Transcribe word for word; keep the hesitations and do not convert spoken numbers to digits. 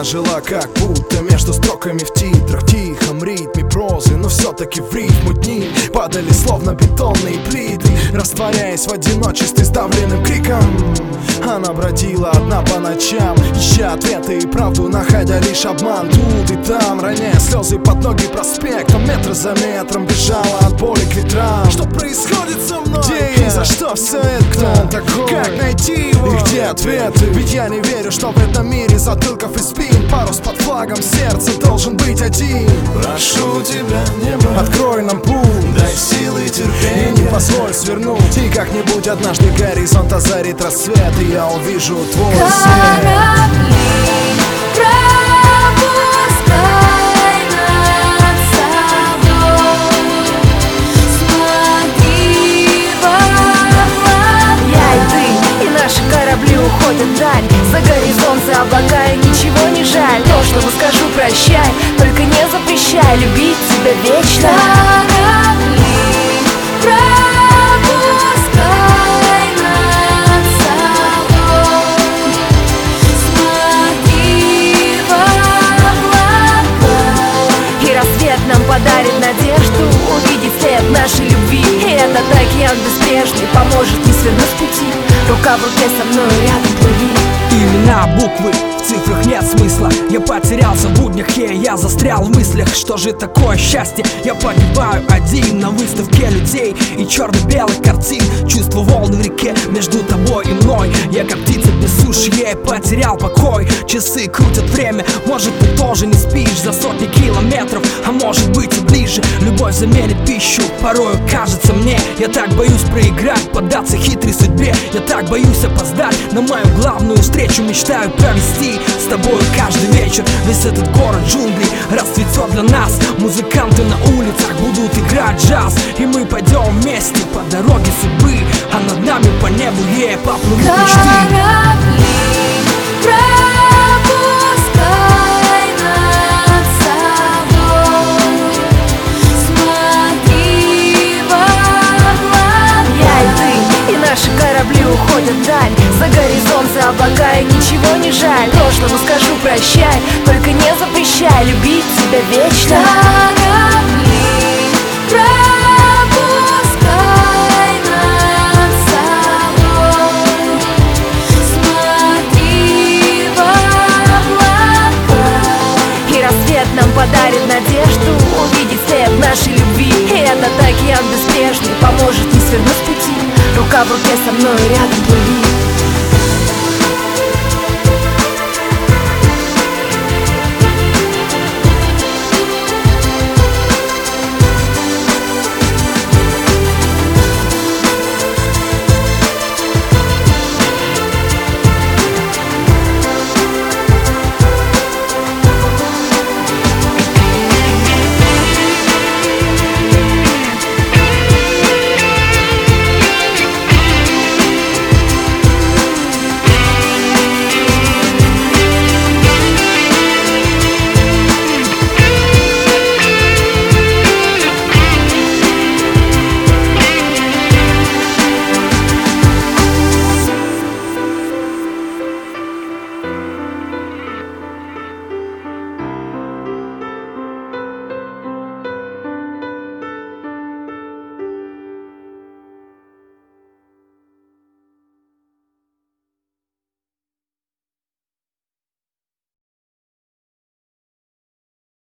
жила как будто между строками в титрах, в тихом ритме прозы, но все-таки в рифму дни падали словно бетонные плиты, растворяясь в одиночестве сдавленным криком. Она бродила одна по ночам, ища ответы и правду, находя лишь обман тут и там, роняя слезы под ноги проспектом. Метр за метром бежала от боли к ветрам. Что происходит со мной? Где и за что все это? Кто он такой? Как найти его? И где ответы? Ведь я не верю, что в этом мире затылков и спин парус под флагом сердца должен быть один. Прошу тебя, небо, открой нам путь, дай силы и терпения, и не позволь свернуть. И как-нибудь однажды горизонт озарит рассвет, и я увижу твой свет. Корабли пропускай над собой, смотри в облака. Я и ты, и наши корабли уходят вдаль, за горизонт, за облака, и ничего не жаль. То, что скажу, прощай, только не запрещай любить тебя вечно. Корабли пропускай над собой, смотри в облака. И рассвет нам подарит надежду увидеть след нашей любви. И этот океан беспечный поможет не свернуть с пути. Рука в руке со мной рядом плыви. Имена, буквы, в цифрах нет смысла. Я потерялся в буднях, и я застрял в мыслях. Что же такое счастье? Я погибаю один на выставке людей и черно-белых картин. Чувство волны в реке между тобой и мной. Я как птица без суши, я потерял покой. Часы крутят время, может ты тоже не спишь за сотни километров, а может быть и ближе. Любовь заменит пищу, порою кажется мне. Я так боюсь проиграть, поддаться хитрой судьбе. Я так боюсь опоздать на мою главную встречу. Мечтаю провести с тобой каждый вечер. Весь этот город джунглей расцветет для нас. Музыканты на улицах будут играть джаз, и мы пойдем вместе по дороге судьбы, а над нами по небу ей поплывут мечты. Корабли пропускай над собой, смотри в облака. Я и ты, и наши корабли уходят вдаль, за горизонт, за облака, и ничего не жаль. Прошлому скажу прощай, только не запрещай любить тебя вечно. Корабли пропускай над собой, смотри в облака. И рассвет нам подарит надежду увидеть след нашей любви. И этот океан беспечный поможет не свернуть с пути. Рука в руке со мной рядом плыви.